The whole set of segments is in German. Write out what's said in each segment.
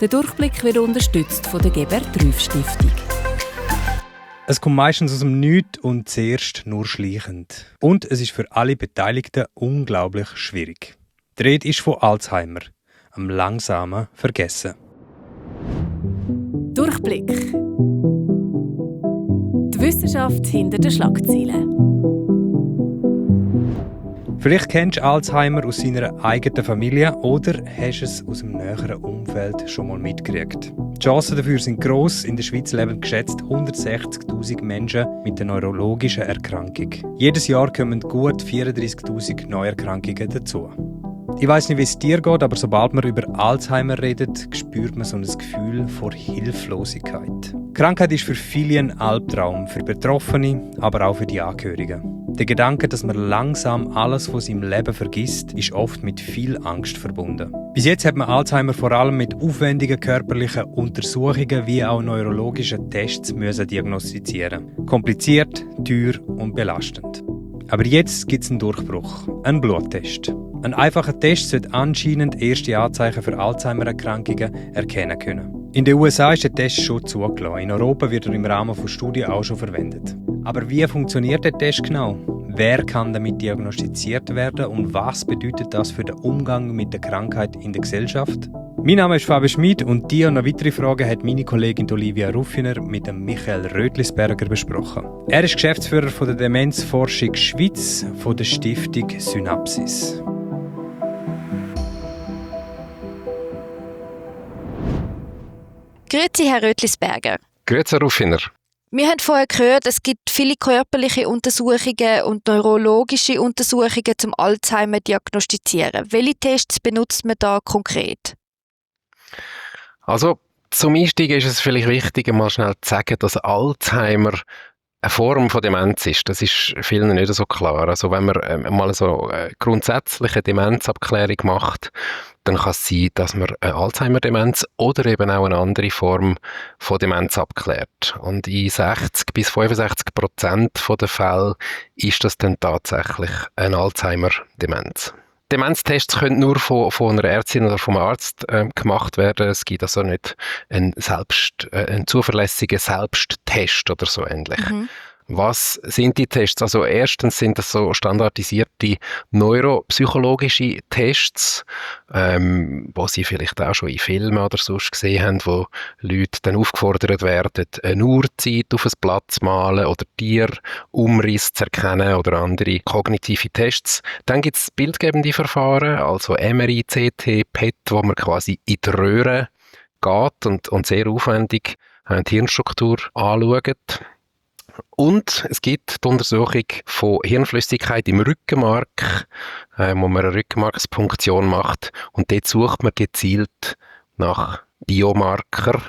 Der Durchblick wird unterstützt von der Gebert-Rüff-Stiftung. Es kommt meistens aus dem Nichts und zuerst nur schleichend. Und es ist für alle Beteiligten unglaublich schwierig. Die Rede ist von Alzheimer, einem langsamen Vergessen. Durchblick. Die Wissenschaft hinter den Schlagzeilen. Vielleicht kennst du Alzheimer aus seiner eigenen Familie oder hast es aus dem näheren Umfeld schon mal mitgekriegt. Die Chancen dafür sind gross. In der Schweiz leben geschätzt 160'000 Menschen mit einer neurologischen Erkrankung. Jedes Jahr kommen gut 34'000 Neuerkrankungen dazu. Ich weiss nicht, wie es dir geht, aber sobald man über Alzheimer redet, spürt man so ein Gefühl von Hilflosigkeit. Die Krankheit ist für viele ein Albtraum, für Betroffene, aber auch für die Angehörigen. Der Gedanke, dass man langsam alles von seinem Leben vergisst, ist oft mit viel Angst verbunden. Bis jetzt hat man Alzheimer vor allem mit aufwendigen körperlichen Untersuchungen wie auch neurologischen Tests diagnostizieren. Kompliziert, teuer und belastend. Aber jetzt gibt es einen Durchbruch, einen Bluttest. Ein einfacher Test sollte anscheinend erste Anzeichen für Alzheimer-Erkrankungen erkennen können. In den USA ist der Test schon zugelassen. In Europa wird er im Rahmen von Studien auch schon verwendet. Aber wie funktioniert der Test genau? Wer kann damit diagnostiziert werden und was bedeutet das für den Umgang mit der Krankheit in der Gesellschaft? Mein Name ist Fabian Schmid und die und noch weitere Fragen hat meine Kollegin Olivia Ruffiner mit dem Michael Rötlisberger besprochen. Er ist Geschäftsführer von der Demenzforschung Schweiz von der Stiftung Synapsis. Grüezi, Herr Rötlisberger. Grüezi, Herr Ruffiner. Wir haben vorher gehört, es gibt viele körperliche Untersuchungen und neurologische Untersuchungen zum Alzheimer diagnostizieren. Welche Tests benutzt man da konkret? Also, zum Einstieg ist es vielleicht wichtig, mal schnell zu sagen, dass Alzheimer eine Form von Demenz ist. Das ist vielen nicht so klar. Also wenn man mal so eine grundsätzliche Demenzabklärung macht, dann kann es sein, dass man eine Alzheimer-Demenz oder eben auch eine andere Form von Demenz abklärt. Und in 60-65% der Fälle ist das dann tatsächlich eine Alzheimer-Demenz. Demenztests können nur von einer Ärztin oder vom Arzt gemacht werden. Es gibt also nicht einen zuverlässigen Selbsttest oder so ähnlich. Mhm. Was sind die Tests? Also erstens sind das so standardisierte neuropsychologische Tests, wo Sie vielleicht auch schon in Filmen oder sonst gesehen haben, wo Leute dann aufgefordert werden, eine Uhrzeit auf ein Blatt zu malen oder Tierumriss zu erkennen oder andere kognitive Tests. Dann gibt es bildgebende Verfahren, also MRI, CT, PET, wo man quasi in die Röhre geht und sehr aufwendig die Hirnstruktur anschaut. Und es gibt die Untersuchung von Hirnflüssigkeit im Rückenmark, wo man eine Rückenmarkspunktion macht. Und dort sucht man gezielt nach Biomarker.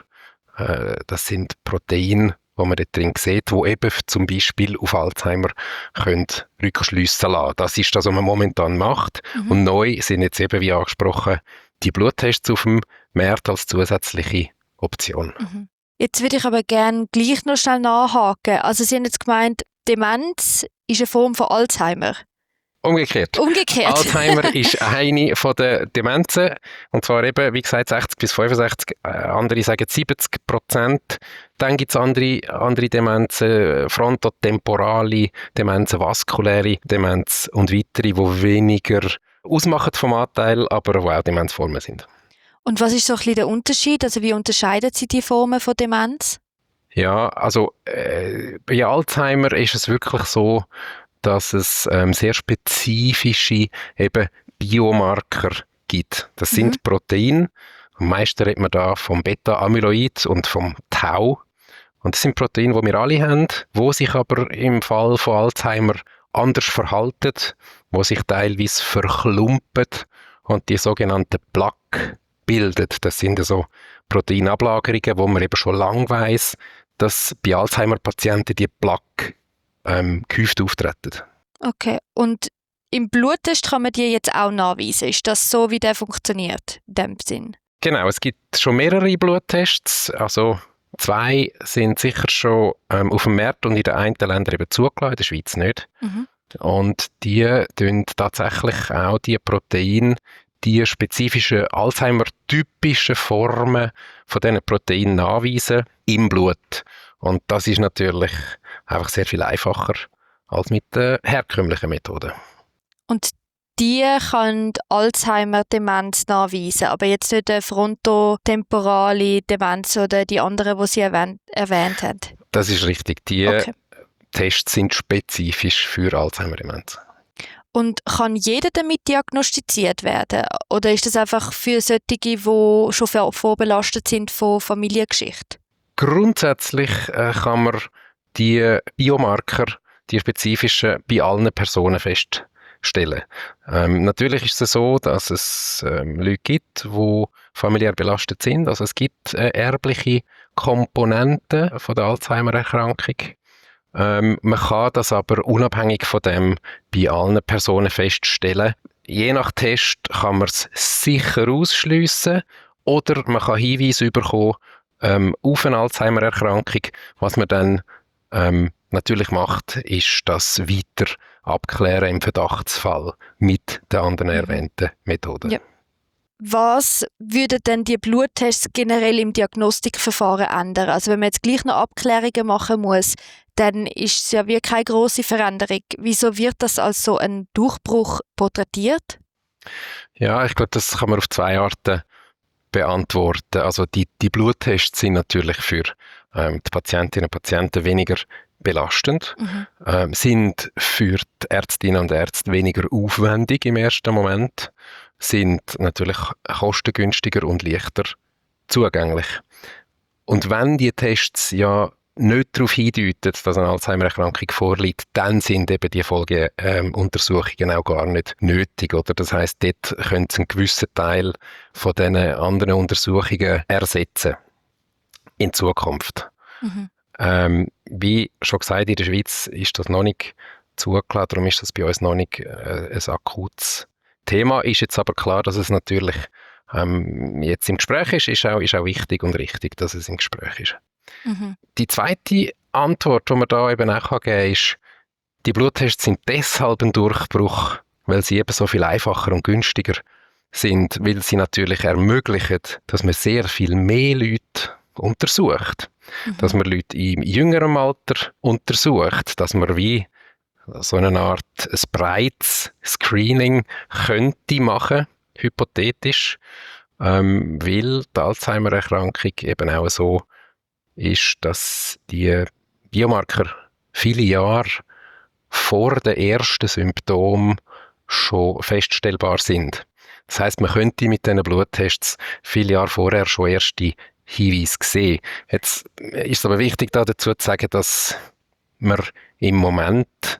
Das sind Proteine, die man dort drin sieht, die eben zum Beispiel auf Alzheimer Rückschlüsse lassen können. Das ist das, was man momentan macht. Mhm. Und neu sind jetzt eben, wie angesprochen, die Bluttests auf dem Markt als zusätzliche Option. Mhm. Jetzt würde ich aber gerne gleich noch schnell nachhaken. Also Sie haben jetzt gemeint, Demenz ist eine Form von Alzheimer. Umgekehrt. Alzheimer ist eine von den Demenzen. Und zwar eben, wie gesagt, 60-65, andere sagen 70%. Dann gibt es andere Demenzen, frontotemporale Demenzen, vaskuläre Demenz und weitere, die weniger ausmachen vom Anteil, aber die auch Demenzformen sind. Und was ist so ein bisschen der Unterschied? Also wie unterscheiden Sie die Formen von Demenz? Ja, also bei Alzheimer ist es wirklich so, dass es sehr spezifische eben Biomarker gibt. Das sind Proteine. Am meisten redet man da vom Beta-Amyloid und vom Tau. Und das sind Proteine, die wir alle haben, die sich aber im Fall von Alzheimer anders verhalten, die sich teilweise verklumpen und die sogenannten Plaques bildet. Das sind so Proteinablagerungen, wo man eben schon lange weiss, dass bei Alzheimer-Patienten die Plaques gehäuft auftreten. Okay, und im Bluttest kann man die jetzt auch nachweisen? Ist das so, wie der funktioniert, in dem Sinn? Genau, es gibt schon mehrere Bluttests, also 2 sind sicher schon auf dem Markt und in den einen Ländern eben zugelassen, in der Schweiz nicht. Mhm. Und die tun tatsächlich auch die Proteine die spezifischen Alzheimer-typischen Formen von diesen Proteinen nachweisen im Blut. Und das ist natürlich einfach sehr viel einfacher als mit den herkömmlichen Methoden. Und die kann Alzheimer-Demenz nachweisen, aber jetzt nicht eine frontotemporale Demenz oder die anderen, die Sie erwähnt haben. Das ist richtig. Die Tests sind spezifisch für Alzheimer-Demenz. Und kann jeder damit diagnostiziert werden? Oder ist das einfach für solche, die schon vorbelastet sind von Familiengeschichte? Grundsätzlich kann man die Biomarker, die spezifischen, bei allen Personen feststellen. Natürlich ist es so, dass es Leute gibt, die familiär belastet sind. Also es gibt erbliche Komponenten von der Alzheimer-Erkrankung. Man kann das aber unabhängig von dem bei allen Personen feststellen. Je nach Test kann man es sicher ausschliessen oder man kann Hinweise bekommen auf eine Alzheimer-Erkrankung. Was man dann natürlich macht, ist das weiter abklären im Verdachtsfall mit den anderen erwähnten Methoden. Ja. Was würden denn die Bluttests generell im Diagnostikverfahren ändern? Also wenn man jetzt gleich noch Abklärungen machen muss, dann ist es ja wie keine grosse Veränderung. Wieso wird das als so ein Durchbruch porträtiert? Ja, ich glaube, das kann man auf zwei Arten beantworten. Also die Bluttests sind natürlich für die Patientinnen und Patienten weniger belastend, sind für die Ärztinnen und Ärzte weniger aufwendig im ersten Moment, sind natürlich kostengünstiger und leichter zugänglich. Und wenn die Tests ja nicht darauf hindeuten, dass eine Alzheimer-Erkrankung vorliegt, dann sind eben die Folgeuntersuchungen auch gar nicht nötig. Oder? Das heisst, dort können sie einen gewissen Teil von diesen anderen Untersuchungen ersetzen in Zukunft. Wie schon gesagt, in der Schweiz ist das noch nicht zugelassen, darum ist das bei uns noch nicht ein akutes Thema. Ist jetzt aber klar, dass es natürlich jetzt im Gespräch ist auch wichtig und richtig, dass es im Gespräch ist. Die zweite Antwort, die man da eben auch geben kann, ist, die Bluttests sind deshalb ein Durchbruch, weil sie eben so viel einfacher und günstiger sind, weil sie natürlich ermöglichen, dass man sehr viel mehr Leute untersucht. Dass man Leute im jüngeren Alter untersucht, dass man wie so eine Art ein breites Screening könnte machen, hypothetisch, weil die Alzheimer-Erkrankung eben auch so ist, dass die Biomarker viele Jahre vor den ersten Symptomen schon feststellbar sind. Das heisst, man könnte mit diesen Bluttests viele Jahre vorher schon erste Hinweise sehen. Jetzt ist es aber wichtig, dazu zu sagen, dass wir im Moment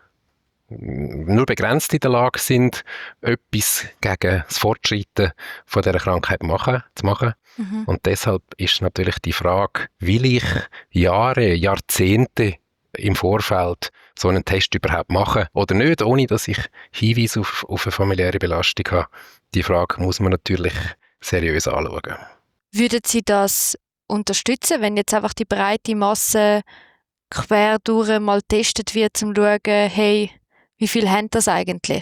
nur begrenzt in der Lage sind, etwas gegen das Fortschreiten von dieser Krankheit zu machen. Und deshalb ist natürlich die Frage, will ich Jahre, Jahrzehnte im Vorfeld so einen Test überhaupt machen oder nicht, ohne dass ich Hinweise auf eine familiäre Belastung habe. Die Frage muss man natürlich seriös anschauen. Würden Sie das unterstützen, wenn jetzt einfach die breite Masse quer durch mal getestet wird, um zu schauen, hey, wie viel haben das eigentlich?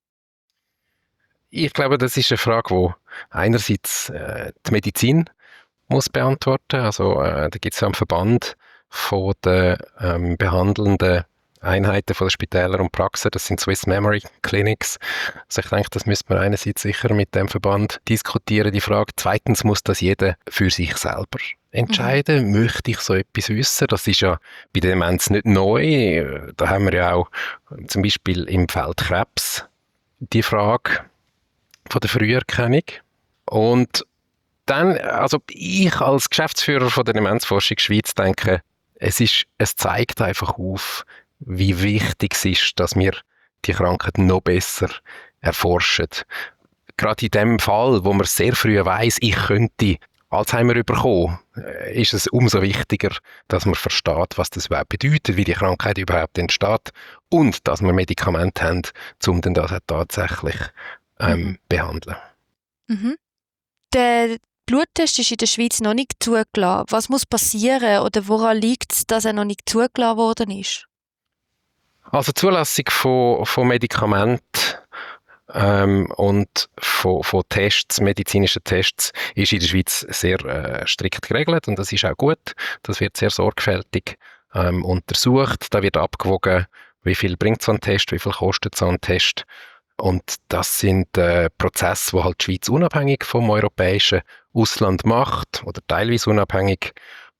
Ich glaube, das ist eine Frage, die einerseits die Medizin muss beantworten. Also da gibt es ja einen Verband von den behandelnden Einheiten von den Spitälern und Praxen. Das sind Swiss Memory Clinics. Also ich denke, das müsste man einerseits sicher mit dem Verband diskutieren, die Frage. Zweitens muss das jeder für sich selber entscheiden. Möchte ich so etwas wissen? Das ist ja bei der Demenz nicht neu. Da haben wir ja auch zum Beispiel im Feld Krebs die Frage von der Früherkennung. Und dann, also ich als Geschäftsführer von der Demenzforschung Schweiz denke, es zeigt einfach auf, wie wichtig es ist, dass wir die Krankheit noch besser erforschen. Gerade in dem Fall, wo man sehr früh weiss, ich könnte Alzheimer bekommen, ist es umso wichtiger, dass man versteht, was das überhaupt bedeutet, wie die Krankheit überhaupt entsteht und dass wir Medikamente haben, um dann das tatsächlich behandeln. Der Bluttest ist in der Schweiz noch nicht zugelassen. Was muss passieren oder woran liegt es, dass er noch nicht zugelassen worden ist? Also die Zulassung von Medikamenten Und von Tests, medizinischen Tests, ist in der Schweiz sehr strikt geregelt und das ist auch gut. Das wird sehr sorgfältig untersucht. Da wird abgewogen, wie viel bringt so ein Test, wie viel kostet so ein Test. Und das sind Prozesse, die halt die Schweiz unabhängig vom europäischen Ausland macht oder teilweise unabhängig.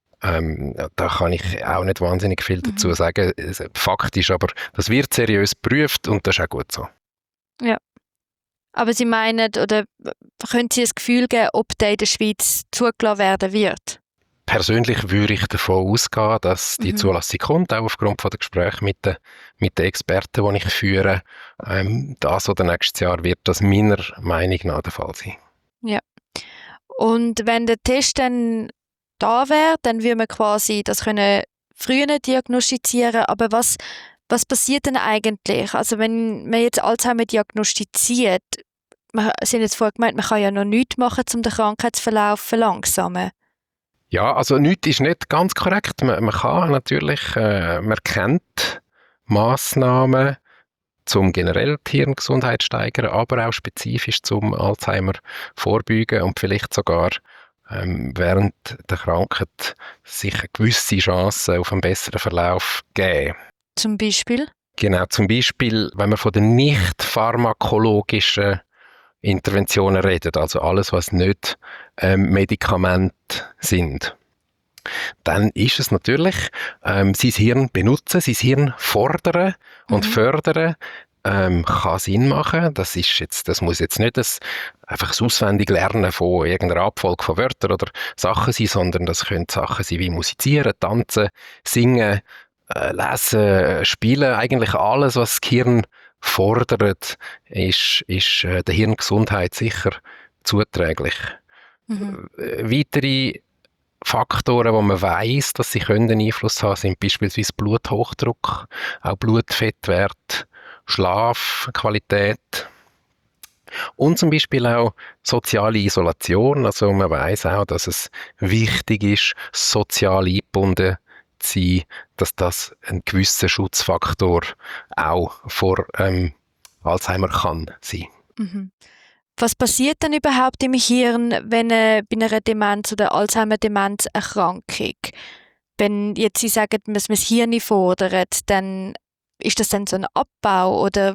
Da kann ich auch nicht wahnsinnig viel dazu sagen. Fakt ist aber, das wird seriös geprüft und das ist auch gut so. Ja. Aber Sie meinen, oder können Sie ein Gefühl geben, ob der in der Schweiz zugelassen werden wird? Persönlich würde ich davon ausgehen, dass die Zulassung kommt, auch aufgrund von der Gespräche mit den Experten, die ich führe. Das oder nächstes Jahr wird das meiner Meinung nach der Fall sein. Ja. Und wenn der Test dann da wäre, dann würde man quasi das können früher diagnostizieren. Aber was passiert denn eigentlich? Also wenn man jetzt Alzheimer diagnostiziert, wir sind jetzt vorher gemeint, man kann ja noch nichts machen, um den Krankheitsverlauf zu verlangsamen. Ja, also nichts ist nicht ganz korrekt. Man kann natürlich, man kennt Massnahmen zum generell die Hirngesundheit steigern, aber auch spezifisch zum Alzheimer vorbeugen und vielleicht sogar während der Krankheit sich eine gewisse Chance auf einen besseren Verlauf geben. Zum Beispiel? Genau, zum Beispiel, wenn man von den nicht pharmakologischen Interventionen redet, also alles, was nicht Medikamente sind, dann ist es natürlich, sein Hirn benutzen, sein Hirn fordern und fördern, kann Sinn machen. Das muss jetzt nicht einfach das Auswendiglernen von irgendeiner Abfolge von Wörtern oder Sachen sein, sondern das können Sachen sein wie musizieren, tanzen, singen, lesen, spielen. Eigentlich alles, was das Gehirn fordert, ist der Hirngesundheit sicher zuträglich. Weitere Faktoren, die man weiss, dass sie einen Einfluss haben, sind beispielsweise Bluthochdruck, auch Blutfettwert, Schlafqualität und zum Beispiel auch soziale Isolation. Also man weiss auch, dass es wichtig ist, sozial eingebunden zu sein, dass das ein gewisser Schutzfaktor auch vor Alzheimer kann sein. Was passiert denn überhaupt im Hirn, wenn bei einer Demenz oder Alzheimer-Demenz-Erkrankung? Wenn jetzt Sie sagen, dass man das Hirn fordert, dann ist das dann so ein Abbau oder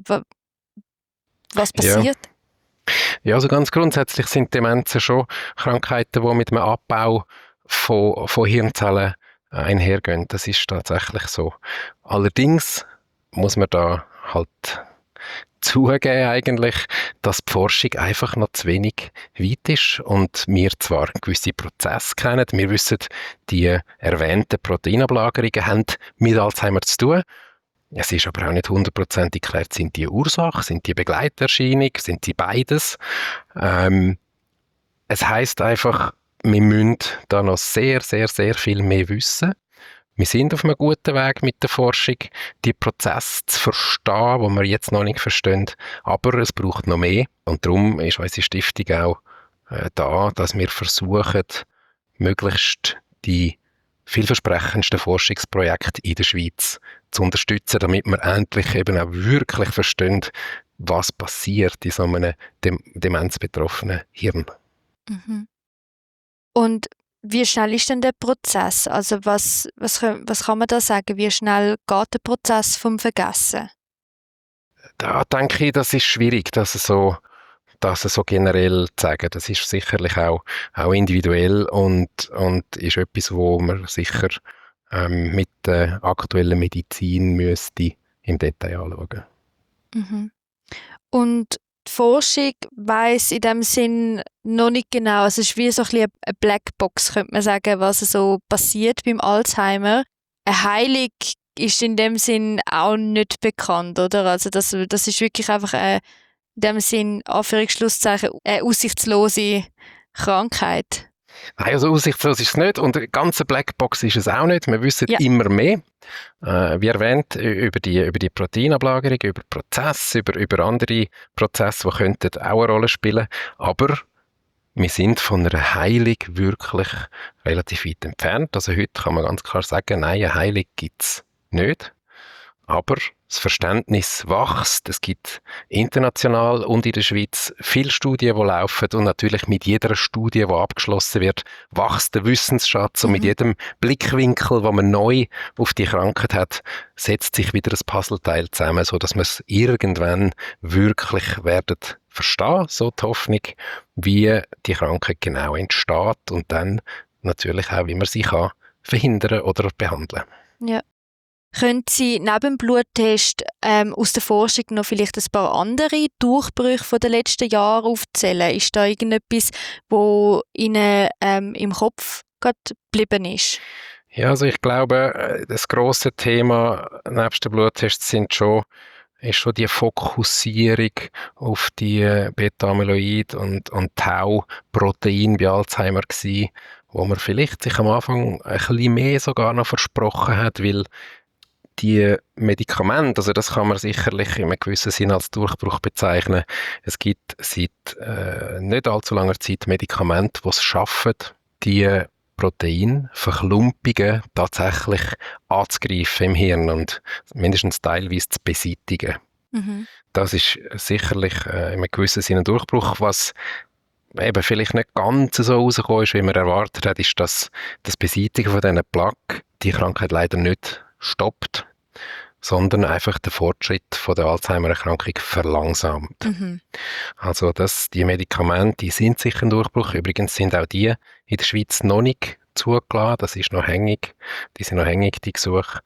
was passiert? Ja, also ganz grundsätzlich sind Demenzen schon Krankheiten, die mit einem Abbau von Hirnzellen einhergehen. Das ist tatsächlich so. Allerdings muss man da halt zugeben eigentlich, dass die Forschung einfach noch zu wenig weit ist und wir zwar gewisse Prozesse kennen, wir wissen, die erwähnten Proteinablagerungen haben mit Alzheimer zu tun. Es ist aber auch nicht 100% geklärt, sind die Ursache, sind die Begleiterscheinung, sind sie beides. Es heisst einfach, wir müssen da noch sehr, sehr, sehr viel mehr wissen. Wir sind auf einem guten Weg mit der Forschung, die Prozesse zu verstehen, die wir jetzt noch nicht verstehen. Aber es braucht noch mehr. Und darum ist unsere Stiftung auch da, dass wir versuchen, möglichst die vielversprechendsten Forschungsprojekte in der Schweiz zu unterstützen, damit wir endlich eben auch wirklich verstehen, was passiert in so einem demenzbetroffenen Hirn. Und wie schnell ist denn der Prozess? Also was kann man da sagen? Wie schnell geht der Prozess vom Vergessen? Da denke ich, das ist schwierig, das so generell zu sagen. Das ist sicherlich auch individuell und ist etwas, wo man sicher mit der aktuellen Medizin müsste im Detail anschauen. Und die Forschung weiss in dem Sinn noch nicht genau, also es ist wie so ein bisschen eine Blackbox, könnte man sagen, was so passiert beim Alzheimer. Eine Heilung ist in dem Sinn auch nicht bekannt, oder? Also das ist wirklich einfach in dem Sinn, Anführungsschlusszeichen, eine aussichtslose Krankheit. Nein, also aussichtslos ist es nicht und eine ganze Blackbox ist es auch nicht. Wir wissen immer mehr. Wie erwähnt, über die Proteinablagerung, über Prozesse, über andere Prozesse, die könnten auch eine Rolle spielen. Aber wir sind von einer Heilung wirklich relativ weit entfernt. Also heute kann man ganz klar sagen, nein, eine Heilung gibt es nicht. Aber das Verständnis wächst. Es gibt international und in der Schweiz viele Studien, die laufen. Und natürlich mit jeder Studie, die abgeschlossen wird, wächst der Wissensschatz. Und mit jedem Blickwinkel, den man neu auf die Krankheit hat, setzt sich wieder ein Puzzleteil zusammen, sodass wir es irgendwann wirklich werden verstehen. So die Hoffnung, wie die Krankheit genau entsteht und dann natürlich auch, wie man sie kann verhindern oder behandeln. Ja. Können Sie neben dem Bluttest aus der Forschung noch vielleicht ein paar andere Durchbrüche der letzten Jahre aufzählen? Ist da irgendetwas, wo Ihnen im Kopf gerade geblieben ist? Ja, also ich glaube, das grosse Thema nebst den Bluttests ist schon die Fokussierung auf die Beta-Amyloid und Tau-Protein bei Alzheimer gewesen, wo man vielleicht sich am Anfang ein bisschen mehr sogar noch versprochen hat, weil die Medikamente, also das kann man sicherlich in einem gewissen Sinn als Durchbruch bezeichnen. Es gibt seit nicht allzu langer Zeit Medikamente, die es schaffen, die Proteinverklumpungen tatsächlich anzugreifen im Hirn und mindestens teilweise zu beseitigen. Das ist sicherlich in einem gewissen Sinne ein Durchbruch. Was eben vielleicht nicht ganz so rausgekommen ist, wie man erwartet hat, ist, dass das Beseitigen von diesen Plaque die Krankheit leider nicht stoppt, sondern einfach den Fortschritt von der Alzheimer-Erkrankung verlangsamt. Also die Medikamente, die sind sicher ein Durchbruch. Übrigens sind auch die in der Schweiz noch nicht zugelassen. Das ist noch hängig. Die sind noch hängig, die Gesuche.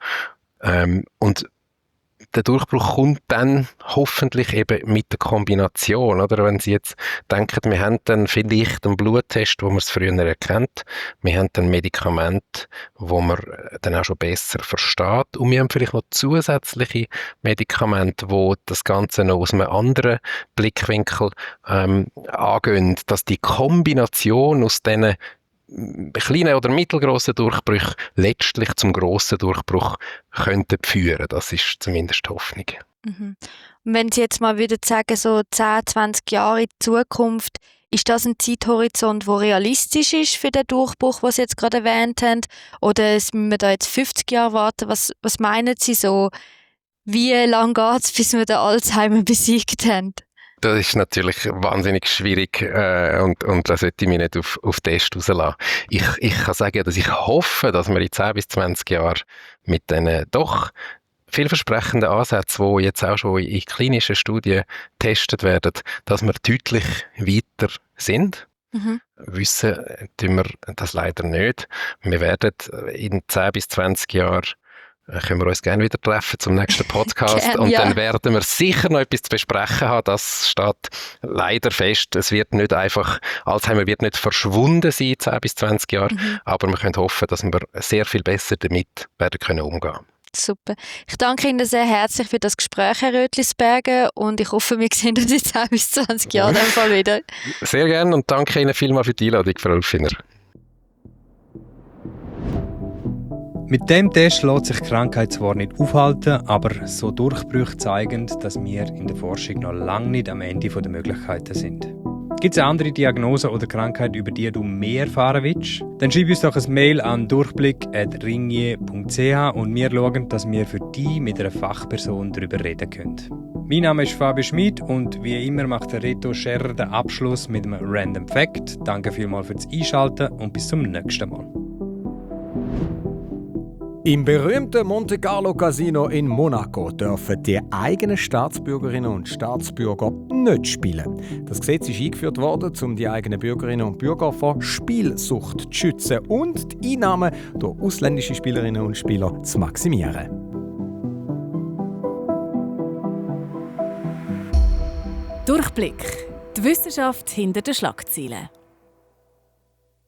Und der Durchbruch kommt dann hoffentlich eben mit der Kombination, oder? Wenn Sie jetzt denken, wir haben dann vielleicht einen Bluttest, wo man es früher erkennt, wir haben dann Medikamente, wo man dann auch schon besser versteht und wir haben vielleicht noch zusätzliche Medikamente, wo das Ganze noch aus einem anderen Blickwinkel angehen, dass die Kombination aus diesen kleinen oder mittelgroßen Durchbrüche letztlich zum grossen Durchbruch könnten führen. Das ist zumindest die Hoffnung. Und wenn Sie jetzt mal würden sagen, so 10, 20 Jahre in die Zukunft, ist das ein Zeithorizont, der realistisch ist für den Durchbruch, den Sie jetzt gerade erwähnt haben? Oder müssen wir da jetzt 50 Jahre warten? Was meinen Sie so? Wie lange geht es, bis wir den Alzheimer besiegt haben? Das ist natürlich wahnsinnig schwierig und das sollte ich mich nicht auf Test rauslassen. Ich kann sagen, dass ich hoffe, dass wir in 10 bis 20 Jahren mit diesen doch vielversprechenden Ansätzen, die jetzt auch schon in klinischen Studien getestet werden, dass wir deutlich weiter sind. Wissen tun wir das leider nicht. Wir werden in 10 bis 20 Jahren können wir uns gerne wieder treffen zum nächsten Podcast und dann werden wir sicher noch etwas zu besprechen haben. Das steht leider fest. Es wird nicht einfach, Alzheimer wird nicht verschwunden sein in 10 bis 20 Jahren, aber wir können hoffen, dass wir sehr viel besser damit werden können umgehen. Super. Ich danke Ihnen sehr herzlich für das Gespräch, Herr Rötlisberger, und ich hoffe, wir sehen uns in 10 bis 20 Jahren wieder. Sehr gerne und danke Ihnen vielmals für die Einladung, Frau Ulfiner. Mit dem Test lässt sich die Krankheit zwar nicht aufhalten, aber so Durchbrüche zeigen, dass wir in der Forschung noch lange nicht am Ende der Möglichkeiten sind. Gibt es eine andere Diagnose oder Krankheit, über die du mehr erfahren willst? Dann schreib uns doch ein Mail an durchblick@ringier.ch und wir schauen, dass wir für dich mit einer Fachperson darüber reden können. Mein Name ist Fabio Schmid und wie immer macht der Reto Scherrer den Abschluss mit einem Random Fact. Danke vielmals fürs Einschalten und bis zum nächsten Mal. Im berühmten Monte Carlo Casino in Monaco dürfen die eigenen Staatsbürgerinnen und Staatsbürger nicht spielen. Das Gesetz ist eingeführt worden, um die eigenen Bürgerinnen und Bürger vor Spielsucht zu schützen und die Einnahmen durch ausländische Spielerinnen und Spieler zu maximieren. Durchblick. Die Wissenschaft hinter den Schlagzeilen.